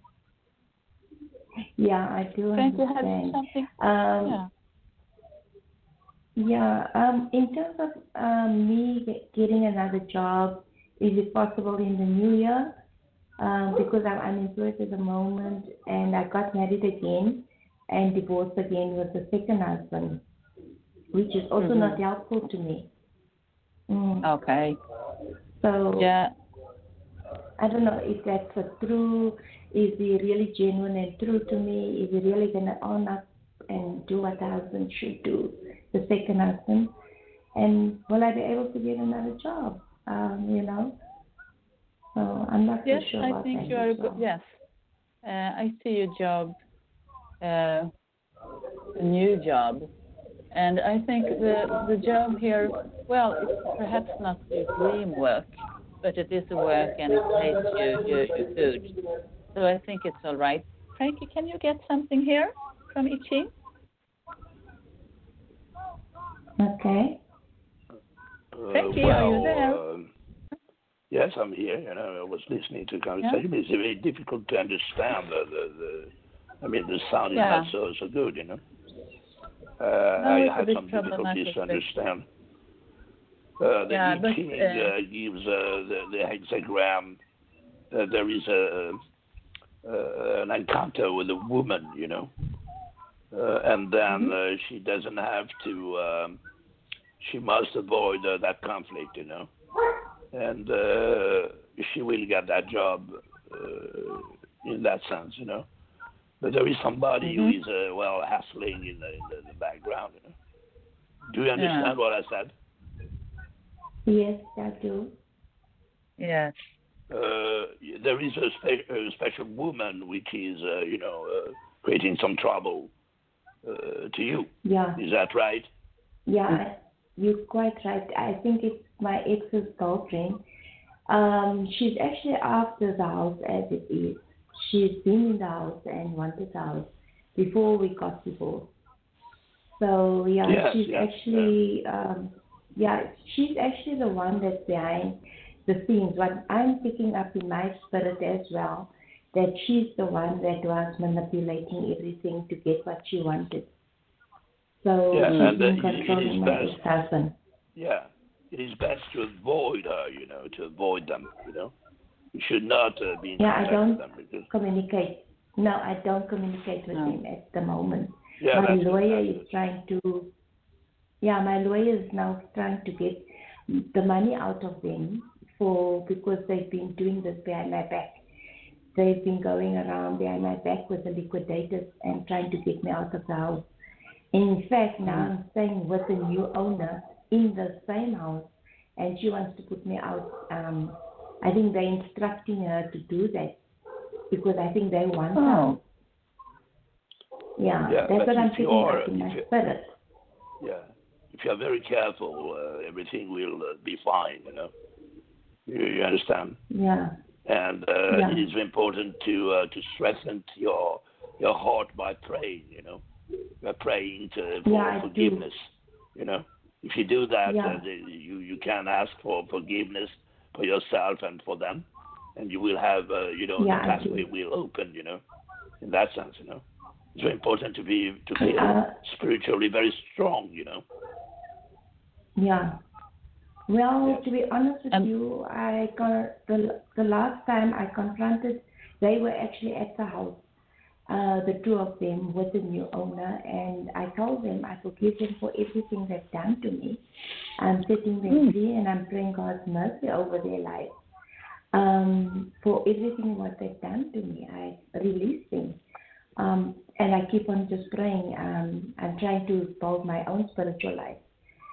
Yeah, I do Trying to understand. have something. Um, yeah. yeah. Um, in terms of um, me get- getting another job, is it possible in the new year? Um, because I'm unemployed at the moment, and I got married again and divorced again with the second husband, which is also Mm-hmm. not helpful to me. Mm. Okay. So Yeah. I don't know if that's a true. Is he really genuine and true to me? Is he really gonna own up and do what the husband should do, the second husband? And will I be able to get another job? Um, you know. So I'm not Yes, so sure I about think that you are. as Good. well. Yes. Uh, I see your job, uh, a new job, and I think the the job here. Well, it's perhaps not your dream work, but it is a work and it pays you your, your food. So I think it's all right. Frankie, can you get something here from I Ching? Okay. Uh, Frankie, well, are you there? um, yes, I'm here. You know, I was listening to the conversation. Yeah. It's very difficult to understand the, the, the I mean, the sound is Yeah. not so so good. You know, uh, No, I had some difficulties to understand. Uh, the yeah, I but, Ching uh, uh, gives uh, the, the hexagram. Uh, there is a uh, an encounter with a woman, you know, uh, and then mm-hmm. uh, she doesn't have to. Um, she must avoid uh, that conflict, you know, and uh, she will get that job uh, in that sense, you know. But there is somebody mm-hmm. who is uh, well hassling in the, in the, the background, you know. Do you understand Yeah. what I said? Yes, I do. Yes. Uh, there is a, spe- a special woman which is, uh, you know, uh, creating some trouble uh, to you. Yeah. Is that right? Yeah, I, you're quite right. I think it's my ex's girlfriend. Um, she's actually after the house as it is. She's been in the house and wanted the house before we got divorced. So yeah, yes, she's yes, actually yeah. Um, yeah, she's actually the one that's behind the scenes. What I'm picking up in my spirit as well, that she's the one that was manipulating everything to get what she wanted. So yeah, she's and, been uh, controlling my best, ex-husband. Yeah, it is best to avoid her, you know, to avoid them, you know. You should not uh, be in yeah, contact I don't with them. Because... communicate. No, I don't communicate with no. him at the moment. Yeah, my that's lawyer good, is good. trying to, yeah, my lawyer is now trying to get the money out of them for because they've been doing this behind my back. They've been going around behind my back with the liquidators and trying to get me out of the house. And in fact, now mm. I'm staying with the new owner in the same house, and she wants to put me out. Um, I think they're instructing her to do that because I think they want oh. her. Yeah, yeah, that's what I'm picking are, up in my spirit. Yeah, if you're very careful, uh, everything will uh, be fine, you know. You, you understand? Yeah. And uh, yeah. it is important to uh, to strengthen your your heart by praying, you know. By praying to, for yeah, forgiveness, you know. If you do that, yeah. uh, the, you you can ask for forgiveness for yourself and for them, and you will have, uh, you know, yeah, the pathway will open, you know. In that sense, you know. It's very important to be to feel uh, spiritually very strong, you know. Yeah. Well, yes. to be honest with um, you, I got the the last time I confronted, they were actually at the house, uh, the two of them with the new owner, and I told them I forgive them for everything they've done to me. I'm setting them mm. free, and I'm praying God's mercy over their lives. Um, for everything what they've done to me, I release them. Um, and I keep on just praying. Um, I'm trying to build my own spiritual life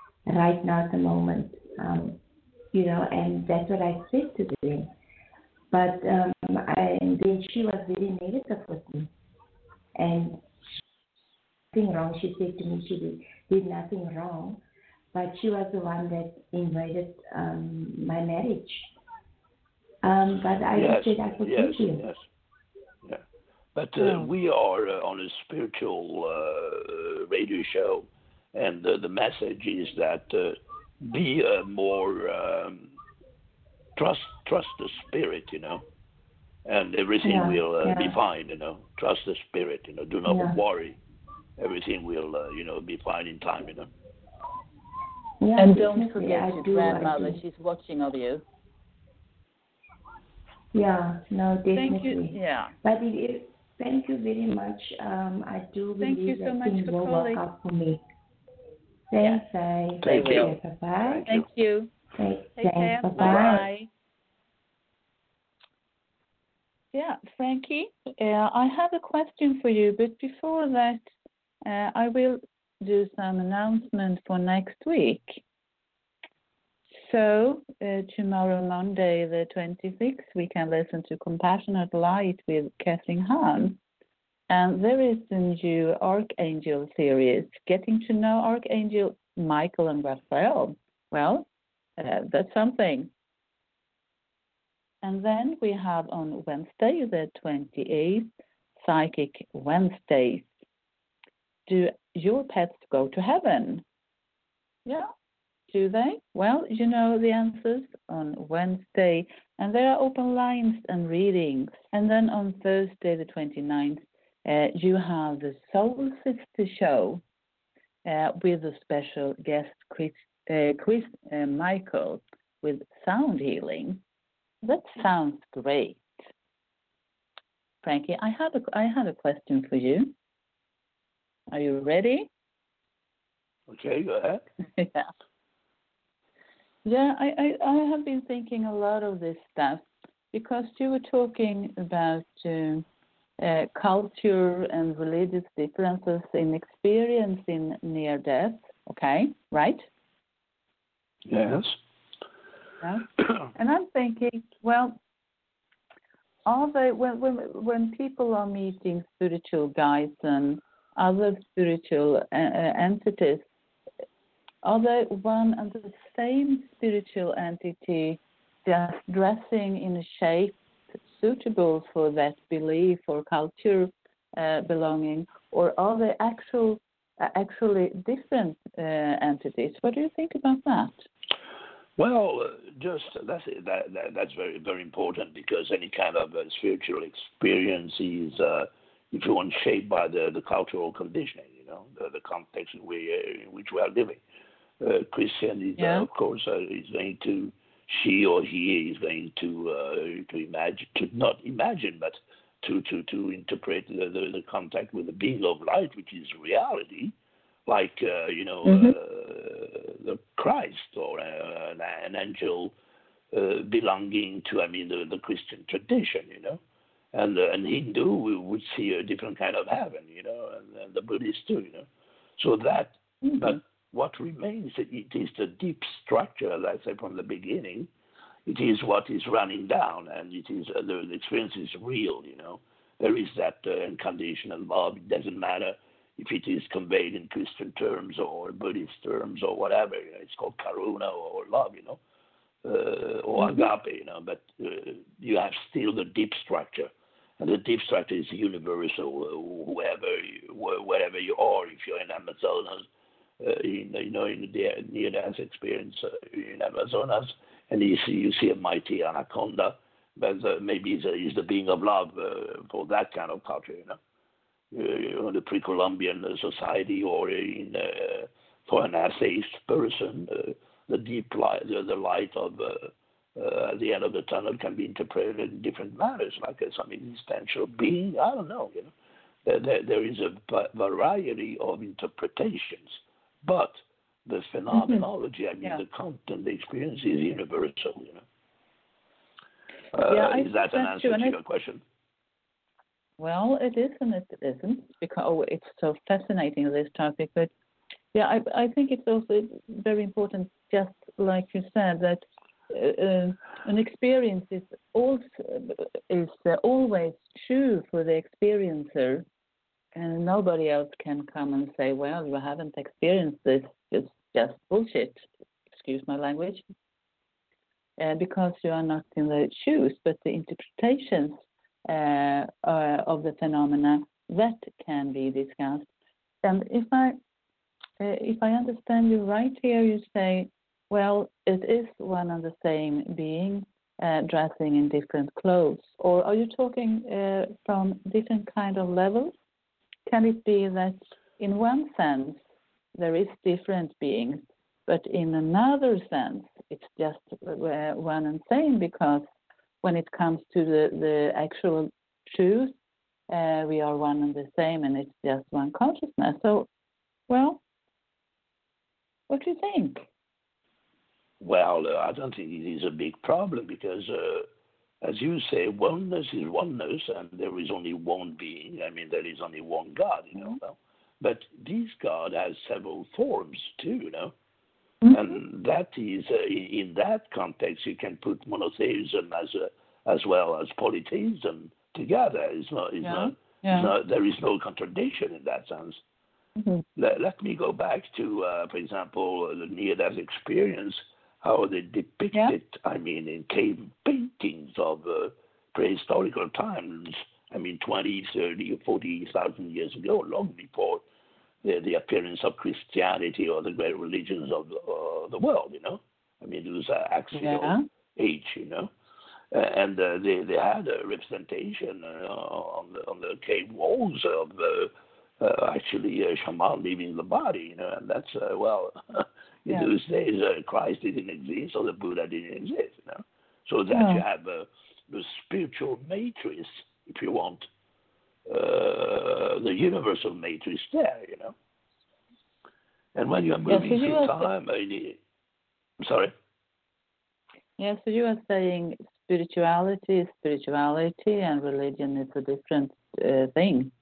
right now at the moment, um, you know, and that's what I said to them. But um, I, and then she was very negative with me. And nothing wrong. She said to me she did, did nothing wrong. But she was the one that invaded um, my marriage. Um, but I yes, just said, I forgive yes, you. yes. Yeah. But uh, Oh. we are uh, on a spiritual uh, radio show, and uh, the message is that uh, be uh, more um, trust trust the spirit, you know, and everything Yeah, will uh, yeah. be fine, you know. Trust the spirit, you know. Do not Yeah. worry. Everything will, uh, you know, be fine in time, you know. Yeah, And don't definitely. forget I your do, I grandmother. do. She's watching of you. Yeah, no, definitely. Thank you. Yeah. But it is, thank you very much. Um, I do Thank believe you so that much things for will calling. work out for me. Thanks, I. Thank They you. will. Bye-bye. Thank you. Thanks, Take care. Bye-bye. Bye. Yeah, Frankie, uh, I have a question for you, but before that, uh, I will do some announcement for next week. So uh, tomorrow, Monday, the twenty-sixth, we can listen to Compassionate Light with Kathleen Hahn. And there is a new Archangel series, getting to know Archangel Michael and Raphael. Well, uh, that's something. And then we have on Wednesday, the twenty-eighth, Psychic Wednesdays. Do your pets go to heaven? Yeah. Do they? Well, you know the answers on Wednesday, and there are open lines and readings. And then on Thursday, the twenty-ninth, uh, you have the Soul Sister Show uh, with a special guest, Chris, uh, Chris uh, Michael, with sound healing. That sounds great. Frankie, I have a, I have a question for you. Are you ready? Okay, go ahead. Yeah. Yeah, I, I, I have been thinking a lot of this stuff because you were talking about uh, uh, culture and religious differences in experience in near death. Okay, right? Yes. Yeah. And I'm thinking, well, are they when when when people are meeting spiritual guides and other spiritual uh, entities? Are they one and the same spiritual entity, just dressing in a shape suitable for that belief or culture uh, belonging, or are they actual, uh, actually different uh, entities? What do you think about that? Well, uh, just that's it. That, that that's very very important because any kind of uh, spiritual experience is, uh, if you want, shaped by the, the cultural conditioning. You know, the, the context in, we, uh, in which we are living. Uh, Christian is, Yeah. uh, of course, uh, is going to, she or he is going to uh, to imagine, to not imagine, but to to to interpret the, the, the contact with the being of light, which is reality, like uh, you know Mm-hmm. uh, the Christ or uh, an, an angel uh, belonging to, I mean, the, the Christian tradition, you know, and uh, and Hindu we would see a different kind of heaven, you know, and, and the Buddhist too, you know, so that, Mm-hmm. but. What remains, it is the deep structure, as I said from the beginning. It is what is running down, and it is uh, the, the experience is real. You know, there is that uh, unconditional love. It doesn't matter if it is conveyed in Christian terms or Buddhist terms or whatever. You know, it's called karuna or love. You know, uh, or Mm-hmm. agape. You know, but uh, you have still the deep structure, and the deep structure is universal. Uh, whoever, you, wherever you are, if you're in Amazonas. Uh, in, you know, in the near-death experience uh, in Amazonas, and you see you see a mighty anaconda, but uh, maybe it's, a, it's the being of love uh, for that kind of culture, you know, uh, you know the pre-Columbian society, or in uh, for an atheist person, uh, the deep light, the, the light of uh, uh, at the end of the tunnel can be interpreted in different manners, like uh, some existential being. I don't know, you know, there, there, there is a variety of interpretations. But the phenomenology, I mean, Yeah. the content, the experience is universal, you know. Uh, Yeah, I is that an that's answer true. to And your it, question? well, it is and it isn't, because oh, it's so fascinating, this topic. But yeah, I I think it's also very important, just like you said, that uh, an experience is also is uh, always true for the experiencer, and nobody else can come and say, "Well, you haven't experienced this. It's just bullshit." Excuse my language. Uh, because you are not in the shoes, but the interpretations uh, uh, of the phenomena that can be discussed. And if I uh, if I understand you right here, you say, well, it is one and the same being uh, dressing in different clothes, or are you talking uh, from different kind of levels? Can it be that in one sense there is different beings, but in another sense it's just uh, one and same, because when it comes to the, the actual truth, uh, we are one and the same, and it's just one consciousness. So, well, what do you think? Well, uh, I don't think it is a big problem because, uh, as you say, oneness is oneness, and there is only one being. I mean, there is only one God, you know. Mm-hmm. But this God has several forms too, you know. Mm-hmm. And that is, uh, in that context, you can put monotheism as a, as well as polytheism together. It's not, it's yeah. not, yeah. It's not, there is no contradiction in that sense. Mm-hmm. Let, let me go back to, uh, for example, the near-death experience, how they depict yeah. it, I mean, in cave paintings of uh, prehistorical times, I mean, twenty, thirty, or forty thousand years ago, long before The, the appearance of Christianity or the great religions of the, uh, the world, you know. I mean, it was an axial yeah. age, you know. Uh, and uh, they, they had a representation uh, on, the, on the cave walls of uh, uh, actually a shaman leaving the body, you know. And that's, uh, well, in yeah. those days, uh, Christ didn't exist or the Buddha didn't exist, you know. So that yeah. you have uh, the spiritual matrix, if you want, Uh, the universal matrix there, you know. And when you are moving yeah, so through time, I mean, I'm sorry. Yeah, so you are saying spirituality, spirituality, and religion is a different uh, thing.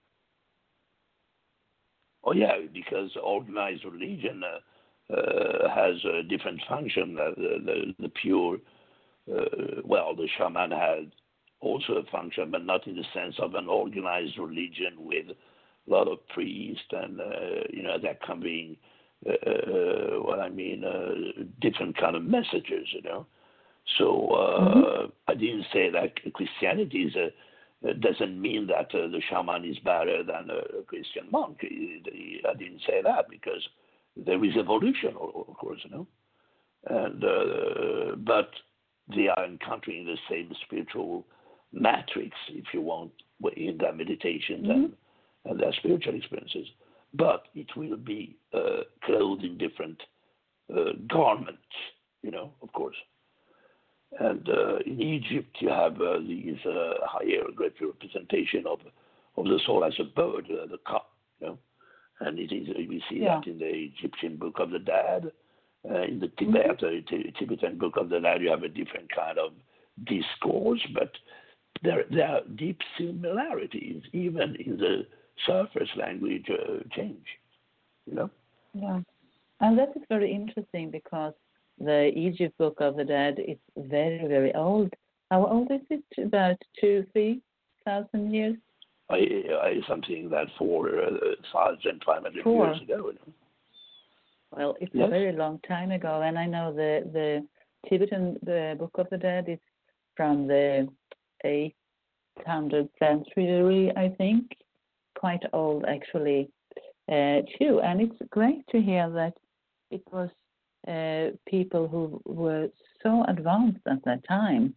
Oh yeah, because organized religion uh, uh, has a different function. Uh, the, the the pure, uh, well, the shaman had also a function, but not in the sense of an organized religion with a lot of priests and, uh, you know, that coming, uh, uh, what I mean, uh, different kind of messages, you know. So uh, mm-hmm. I didn't say that Christianity is a, doesn't mean that uh, the shaman is better than a Christian monk. I didn't say that because there is evolution, of course, you know. And uh, but they are encountering the same spiritual matrix, if you want, in their meditations mm-hmm. and, and their spiritual experiences. But it will be uh, clothed in different uh, garments, you know, of course. And uh, in Egypt, you have uh, these uh, hieroglyphic representation of of the soul as a bird, uh, the ka, you know. And it is, we see yeah. that in the Egyptian Book of the Dead. Uh, in the Tibet, mm-hmm. uh, Tibetan Book of the Dead, you have a different kind of discourse, but there, there are deep similarities, even in the surface language uh, change, you know? Yeah, and that is very interesting because the Egypt Book of the Dead is very, very old. How old is it? About two, three thousand years? I, I something that four uh, thousand five hundred four. years ago. You know? Well, it's yes. a very long time ago, and I know the the Tibetan the Book of the Dead is from the eighth hundredth century, I think, quite old actually uh, too. And it's great to hear that it was uh, people who were so advanced at that time.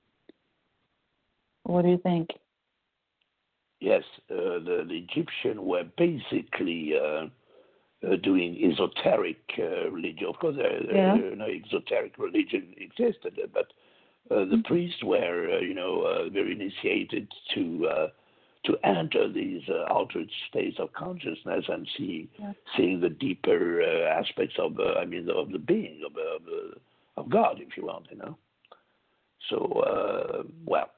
What do you think? Yes, uh, the, the Egyptians were basically uh, uh, doing esoteric uh, religion. Of course, there, yeah. there, no exoteric religion existed, but uh, the priests were, uh, you know, uh, very initiated to uh, to enter these uh, altered states of consciousness and see yeah. seeing the deeper uh, aspects of, uh, I mean, of the being of of, uh, of God, if you want, you know. So, uh, well.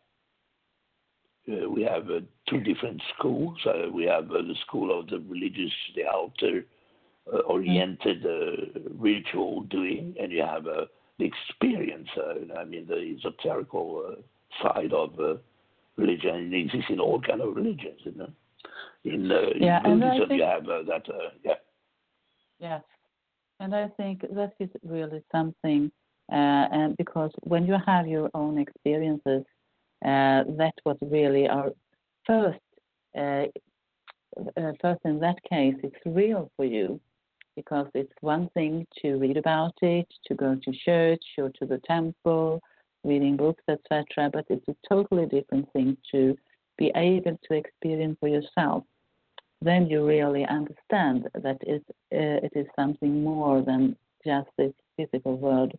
Uh, we have uh, two different schools. Uh, we have uh, the school of the religious, the altar uh, oriented uh, ritual doing, and you have uh, the experience. Uh, I mean, the esoterical uh, side of uh, religion. It exists in all kind of religions, you know. In, uh, yeah, in and I Buddhism, think, you have uh, that. Uh, yeah. yes, and I think that is really something. Uh, and because when you have your own experiences, uh, that's what really are first. Uh, uh, first, in that case, it's real for you, because it's one thing to read about it, to go to church or to the temple, reading books, et cetera. But it's a totally different thing to be able to experience for yourself. Then you really understand that it, uh, it is something more than just this physical world.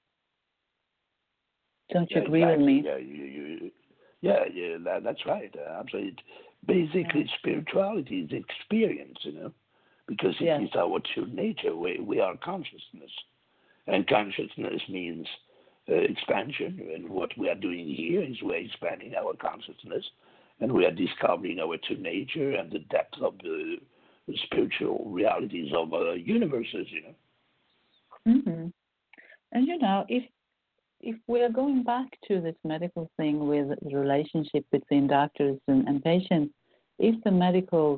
Don't you Yeah, agree exactly. with me? Yeah, you, you, yeah, yeah, that, that's right. Uh, absolutely. Basically, Yeah. spirituality is experience, you know, because it Yes. is our true nature. We, we are consciousness. And consciousness means uh, expansion. And what we are doing here is we're expanding our consciousness, and we are discovering our true nature and the depth of the, the spiritual realities of uh, universes, you know. Mm-hmm. And, you know, if if we are going back to this medical thing with the relationship between doctors and, and patients, if the medical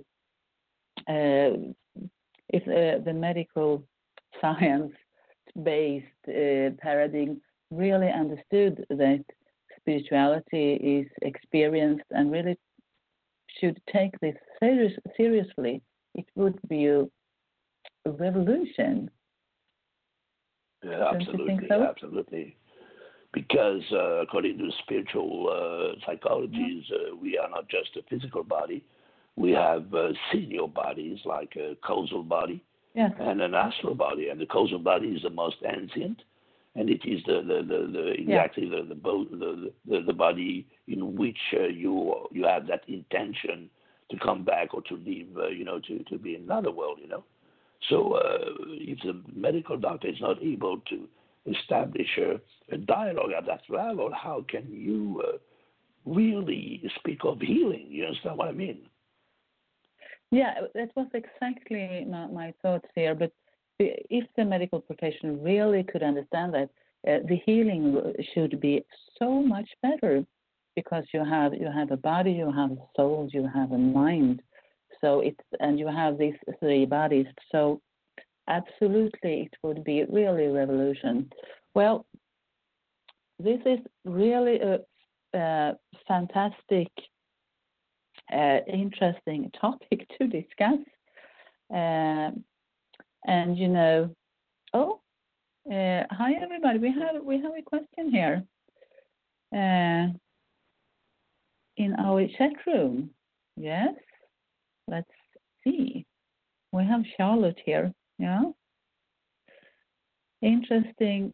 uh, if uh, the medical science-based uh, paradigm really understood that spirituality is experienced and really should take this serious, seriously, it would be a, a revolution. Yeah, Don't absolutely, you think so? absolutely. Because uh, according to spiritual uh, psychologies, uh, we are not just a physical body. We have uh, senior bodies like a causal body, yes, and an astral body. And the causal body is the most ancient, and it is the, the, the, the exactly yeah. the, the, the, the, the body in which uh, you you have that intention to come back or to leave, uh, you know, to, to be in another world, you know. So uh, if the medical doctor is not able to establish a, a dialogue at that level, how can you uh, really speak of healing? You understand what I mean? Yeah, that was exactly my, my thoughts here. But if the medical profession really could understand that, uh, the healing should be so much better, because you have you have a body, you have a soul, you have a mind. So it's and you have these three bodies. So absolutely, it would be really a revolution. Well, this is really a, a fantastic, uh, interesting topic to discuss. Uh, and you know, oh, uh, hi everybody. We have we have a question here uh, in our chat room. Yes, let's see. We have Charlotte here. Yeah, interesting.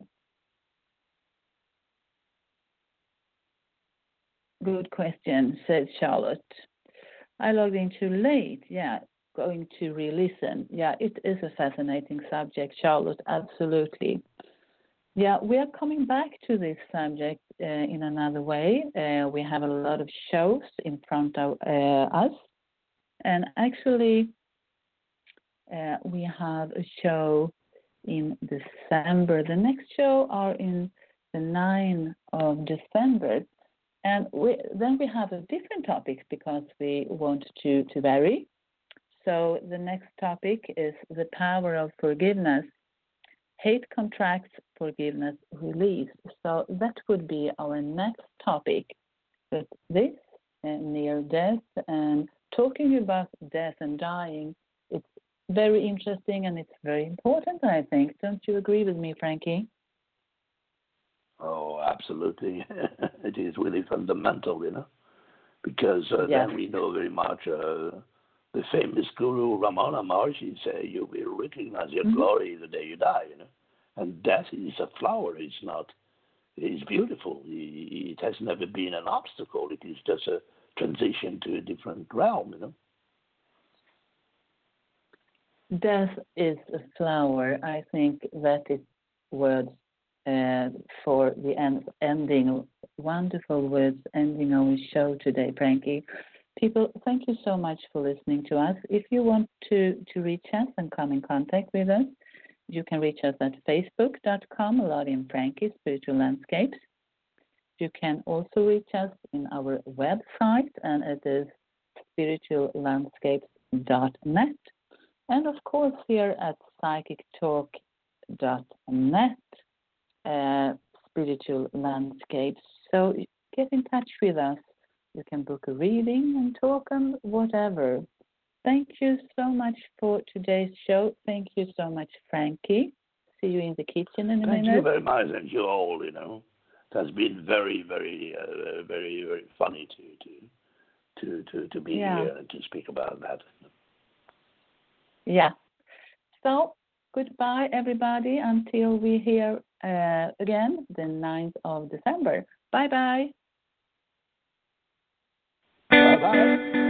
Good question, said Charlotte. I logged in too late. Yeah, going to re-listen. Yeah, it is a fascinating subject, Charlotte, absolutely. Yeah, we are coming back to this subject uh, in another way. Uh, we have a lot of shows in front of uh, us. And actually, uh, we have a show in December. The next show are in the ninth of December. And we, then we have a different topic because we want to, to vary. So the next topic is the power of forgiveness, hate contracts, forgiveness, release. So that would be our next topic. But this, uh, near death and talking about death and dying, it's very interesting and it's very important, I think. Don't you agree with me, Frankie? Oh, absolutely. It is really fundamental, you know, because uh, yes. then we know very much uh, the famous guru Ramana Maharshi said, you will recognize your mm-hmm. glory the day you die, you know. And death is a flower. It's not, it's beautiful. It has never been an obstacle. It is just a transition to a different realm, you know. Death is a flower. I think that is words uh, for the end, ending, wonderful words ending our show today, Frankie. People, thank you so much for listening to us. If you want to, to reach us and come in contact with us, You can reach us at facebook dot com, Lottie and Frankie, Spiritual Landscapes. You can also reach us in our website, and it is spiritual landscapes dot net. And of course, here at psychic talk dot net, uh, Spiritual Landscapes. So get in touch with us. You can book a reading and talk on whatever. Thank you so much for today's show. Thank you so much, Frankie. See you in the kitchen in a Thank minute. Thank you very much. Thank you all, you know. It has been very, very, uh, very, very funny to to to to, to be yeah. here and to speak about that. Yeah. So goodbye, everybody, until we hear uh, again the ninth of December. Bye-bye. Bye-bye.